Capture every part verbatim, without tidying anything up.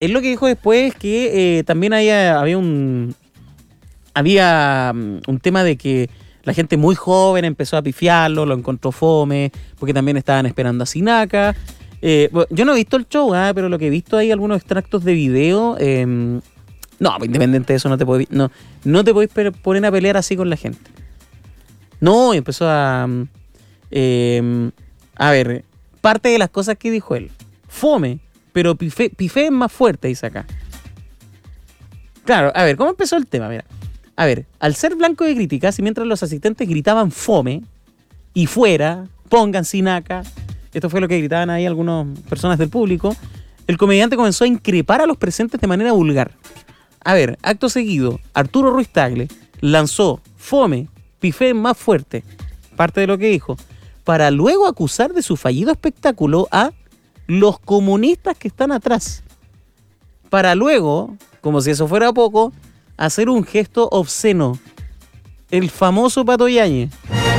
él lo que dijo después es que eh, también había, había un había un tema de que la gente muy joven empezó a pifiarlo, lo encontró fome, porque también estaban esperando a Sinaca. Eh, bueno, yo no he visto el show, ¿eh? Pero lo que he visto hay algunos extractos de video. Eh, no, independiente de eso, no te podés, no, no te podés poner a pelear así con la gente. No, y empezó a... Eh, a ver, parte de las cosas que dijo él. Fome, pero pifé, pifé es más fuerte, dice acá. Claro, a ver, ¿cómo empezó el tema? Mira. A ver, al ser blanco de críticas y mientras los asistentes gritaban fome y fuera, pongan Sinaca, esto fue lo que gritaban ahí algunas personas del público, el comediante comenzó a increpar a los presentes de manera vulgar. A ver, acto seguido, Arturo Ruiz Tagle lanzó fome, pifé más fuerte, parte de lo que dijo, para luego acusar de su fallido espectáculo a los comunistas que están atrás. Para luego, como si eso fuera poco, hacer un gesto obsceno, el famoso Pato Yáñez,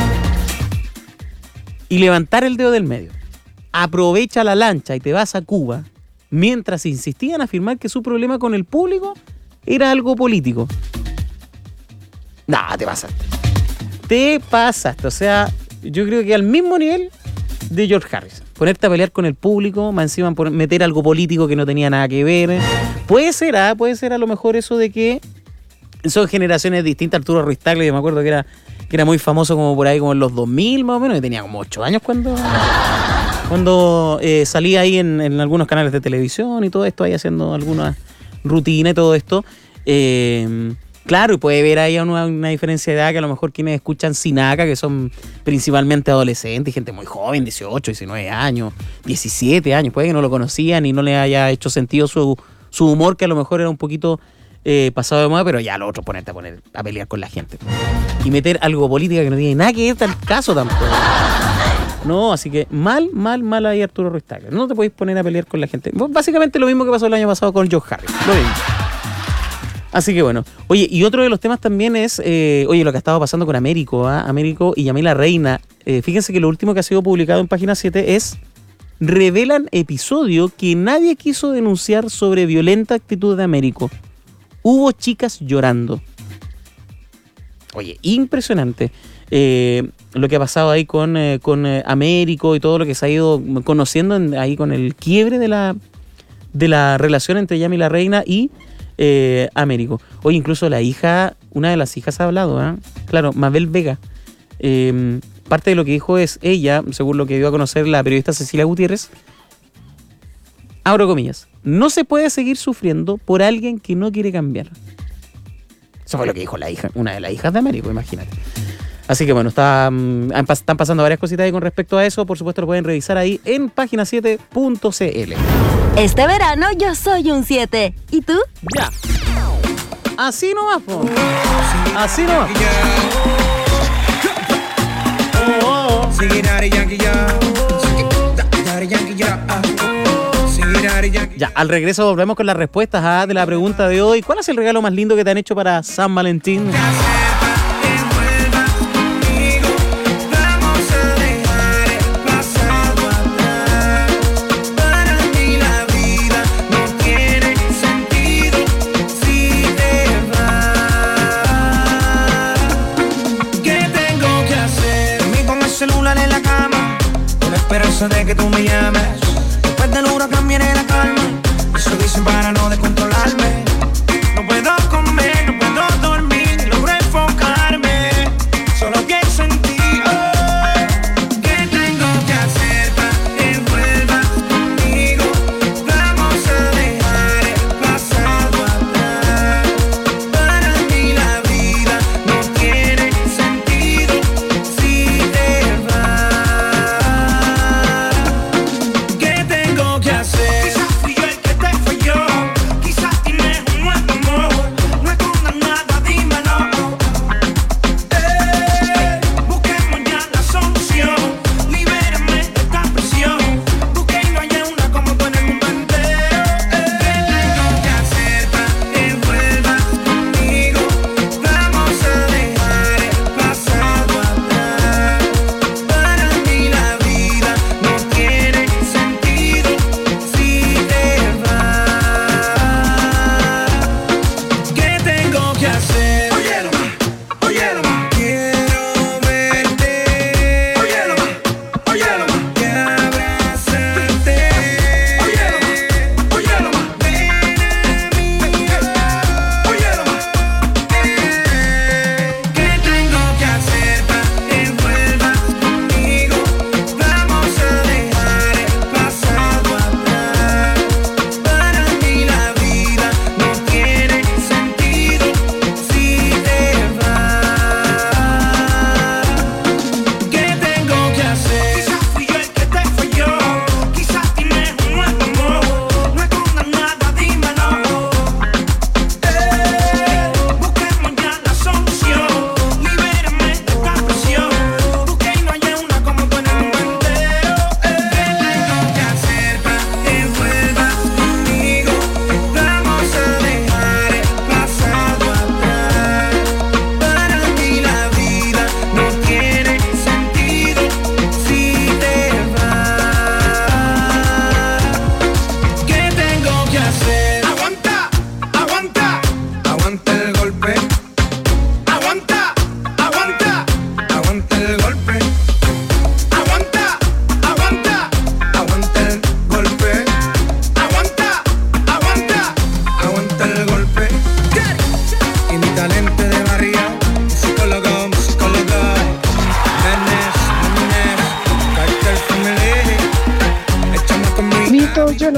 y levantar el dedo del medio. Aprovecha la lancha y te vas a Cuba, mientras insistían en afirmar que su problema con el público era algo político. Nah, te pasaste. Te pasaste. O sea, yo creo que al mismo nivel de George Harrison. Ponerte a pelear con el público, más encima meter algo político que no tenía nada que ver. Puede ser, ¿ah? Puede ser a lo mejor eso de que son generaciones distintas. Arturo Ruiz Tagle, yo me acuerdo que era, que era muy famoso como por ahí, como en los dos mil más o menos, y tenía como ocho años cuando, cuando eh, salía ahí en, en algunos canales de televisión y todo esto, ahí haciendo alguna rutina y todo esto. Eh, claro, y puede ver ahí una, una diferencia de edad que a lo mejor quienes escuchan Sinaca, que son principalmente adolescentes, gente muy joven, dieciocho, diecinueve años, diecisiete años, puede que no lo conocían y no le haya hecho sentido su, su humor, que a lo mejor era un poquito... Eh, pasado de moda, pero ya lo otro ponerte a poner a pelear con la gente y meter algo política que no tiene nada que ver tal caso tampoco. No, así que mal, mal, mal ahí Arturo Ruiz Tagle. No te podéis poner a pelear con la gente. Básicamente lo mismo que pasó el año pasado con George Harrison. Lo mismo. Así que bueno. Oye, y otro de los temas también es, eh, oye, lo que ha estado pasando con Américo, ¿eh? Américo y Yamila Reina. Eh, fíjense que lo último que ha sido publicado en Página siete es: revelan episodio que nadie quiso denunciar sobre violenta actitud de Américo. Hubo chicas llorando. Oye, impresionante eh, lo que ha pasado ahí con, eh, con eh, Américo y todo lo que se ha ido conociendo en, ahí con el quiebre de la, de la relación entre Yamila Reina y eh, Américo. Oye, incluso la hija, una de las hijas ha hablado, ¿eh? Claro, Mabel Vega. Eh, parte de lo que dijo es ella, según lo que dio a conocer la periodista Cecilia Gutiérrez, abro comillas, no se puede seguir sufriendo por alguien que no quiere cambiar. Eso fue lo que dijo la hija, una de las hijas de Américo, imagínate. Así que bueno, está, um, están pasando varias cositas ahí con respecto a eso. Por supuesto lo pueden revisar ahí en página siete punto c l. Este verano yo soy un siete. ¿Y tú? Ya. Así nomás, po. Así nomás. Oh, oh, oh. Ya, al regreso volvemos con las respuestas ¿ah? de la pregunta de hoy. ¿Cuál es el regalo más lindo que te han hecho para San Valentín? Esperanza de que tú me llames. Después del huracán viene la calma. Eso dicen para no descontrolarme. No puedo comer, no puedo dormir, logro enfocarme. Solo pienso en ti. Oh, ¿qué tengo que hacer para que vuelvas conmigo? Vamos a dejar el pasado atrás. Para mí la vida no tiene sentido si te vas.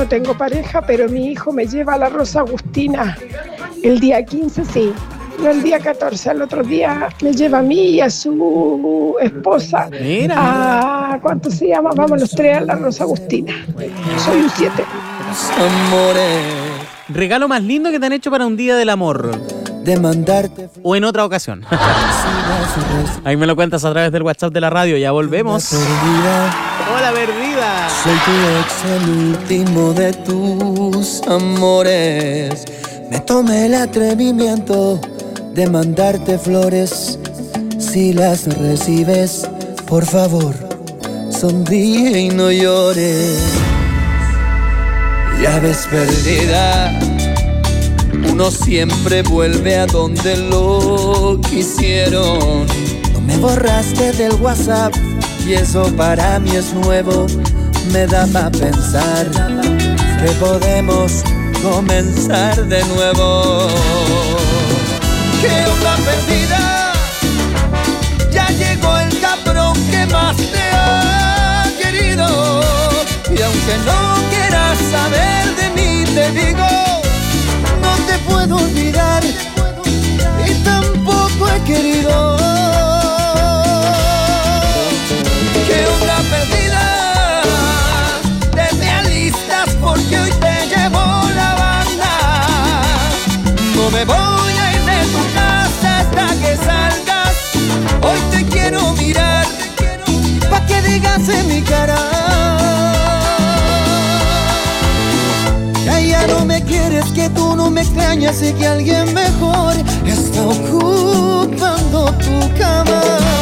no tengo pareja, pero mi hijo me lleva a la Rosa Agustina el día quince, sí. No el día catorce, el otro día me lleva a mí y a su esposa. Mira. A, ¿cuánto se llama? Vamos los tres a la Rosa Agustina. Soy un siete. Regalo más lindo que te han hecho para un día del amor. De mandarte o en otra ocasión. Ahí me lo cuentas a través del WhatsApp de la radio. Ya volvemos. Hola, perdida. Soy tu ex, el último de tus amores. Me tomé el atrevimiento de mandarte flores. Si las recibes, por favor, sonríe y no llores. Ya ves, perdida, uno siempre vuelve a donde lo quisieron. No me borraste del WhatsApp y eso para mí es nuevo. Me da pa' pensar que podemos comenzar de nuevo. ¿Qué onda, perdida? Ya llegó el cabrón que más te ha querido. Y aunque no quieras saber de mí, te digo, no te puedo olvidar y tampoco he querido. ¿Qué onda, perdida? Te me alistas porque hoy te llevo la banda. No me voy a ir de tu casa hasta que salgas. Hoy te quiero mirar pa' que digas en mi cara. Ya no me quieres, que tú no me extrañas y que alguien mejor está ocupando tu cama.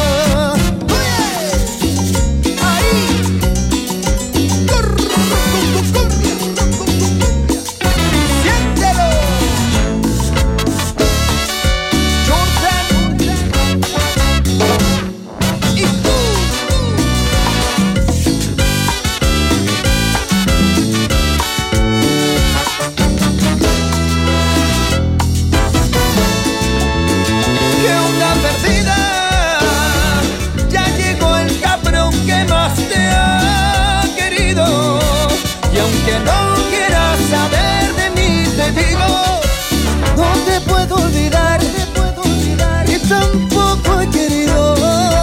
Tampoco he querido.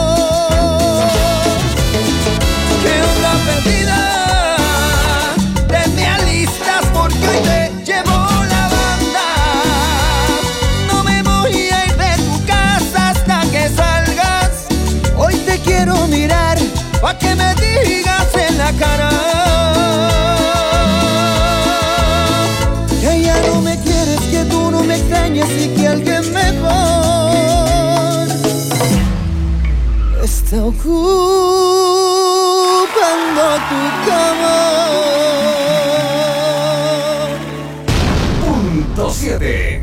¿Qué onda, perdida? Te me alistas porque hoy te llevo la banda. No me voy a ir de tu casa hasta que salgas. Hoy te quiero mirar pa' que me digas en la cara que ya no me quieres, que tú no me extrañas y que alguien mejor está ocupando tu cama. Punto siete.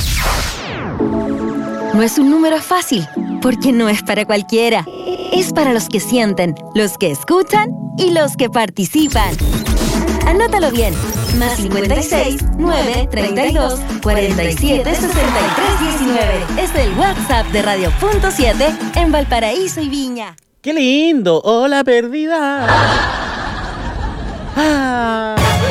No es un número fácil, porque no es para cualquiera. Es para los que sienten, los que escuchan y los que participan. Anótalo bien. Más cincuenta y seis, nueve, treinta y dos, cuarenta y siete, sesenta y tres, diecinueve. Es el WhatsApp de Radio Punto siete en Valparaíso y Viña. ¡Qué lindo! ¡Hola, perdida! Ah.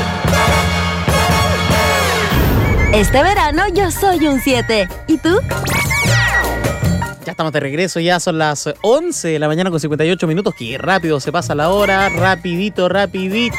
Este verano yo soy un siete. ¿Y tú? Ya estamos de regreso, ya son las once de la mañana con cincuenta y ocho minutos. ¡Qué rápido se pasa la hora! ¡Rapidito, rapidito!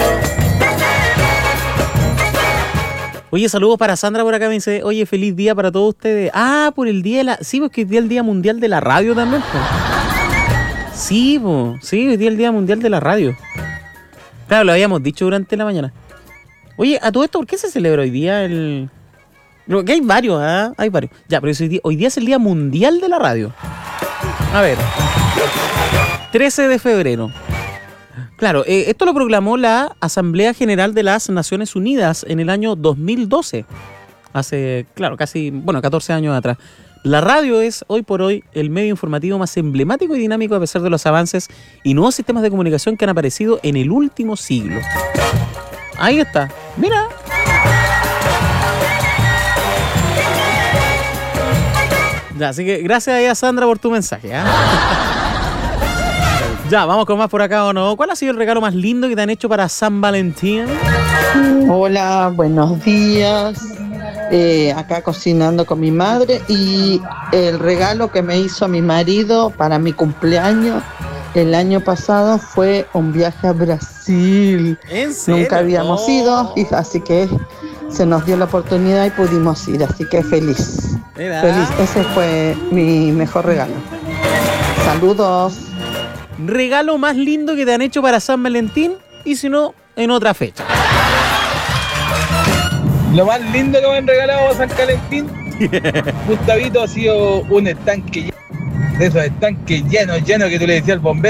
Oye, saludos para Sandra por acá, me dice, oye, feliz día para todos ustedes. Ah, por el día de la... Sí, porque hoy día es el Día Mundial de la Radio también, po. Sí, po. Sí, hoy día es el Día Mundial de la Radio. Claro, lo habíamos dicho durante la mañana. Oye, a todo esto, ¿por qué se celebra hoy día el...? Creo que hay varios, ¿ah? ¿eh? Hay varios. Ya, pero hoy día, hoy día es el Día Mundial de la Radio. A ver. trece de febrero. Claro, eh, esto lo proclamó la Asamblea General de las Naciones Unidas en el año dos mil doce. Hace, claro, casi, bueno, catorce años atrás. La radio es, hoy por hoy, el medio informativo más emblemático y dinámico a pesar de los avances y nuevos sistemas de comunicación que han aparecido en el último siglo. Ahí está. Mira. Ya, así que gracias a Sandra por tu mensaje, ¿eh? Ya, vamos con más por acá o no. ¿Cuál ha sido el regalo más lindo que te han hecho para San Valentín? Hola, buenos días. Eh, acá cocinando con mi madre y el regalo que me hizo mi marido para mi cumpleaños el año pasado fue un viaje a Brasil. ¿En serio? Nunca habíamos Oh. ido, y así que se nos dio la oportunidad y pudimos ir, así que feliz. Mira. Feliz, ese fue mi mejor regalo. Saludos. Regalo más lindo que te han hecho para San Valentín y si no, en otra fecha. Lo más lindo que me han regalado a San Valentín, Gustavito, ha sido un estanque lleno, de esos estanques llenos, llenos que tú le decías al bombero.